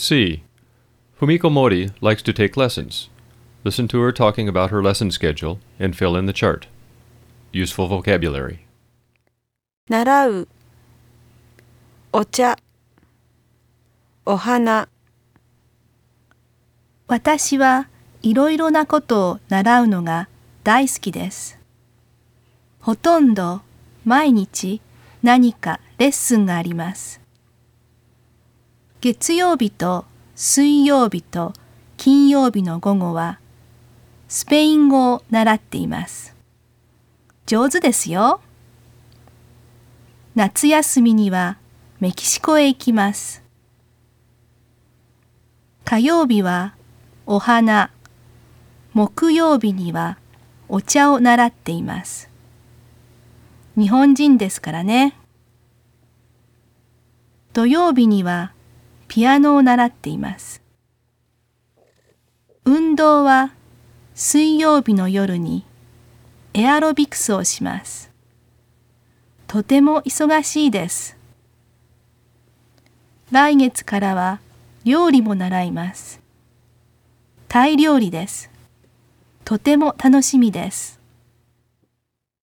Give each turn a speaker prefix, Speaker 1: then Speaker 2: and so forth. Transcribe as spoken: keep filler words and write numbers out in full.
Speaker 1: C. Fumiko Mori likes to take lessons. Listen to her talking about her lesson schedule and fill in the chart. Useful vocabulary.
Speaker 2: 習う、お茶、お花。
Speaker 3: 私はいろいろなことを習うのが大好きです。ほとんど毎日何かレッスンがあります。月曜日と水曜日と金曜日の午後はスペイン語を習っています。上手ですよ。夏休みにはメキシコへ行きます。火曜日はお花、木曜日にはお茶を習っています。日本人ですからね。土曜日にはピアノを習っています。運動は水曜日の夜にエアロビクスをします。とても忙しいです。来月からは料理も習います。タイ料理です。とても楽しみです。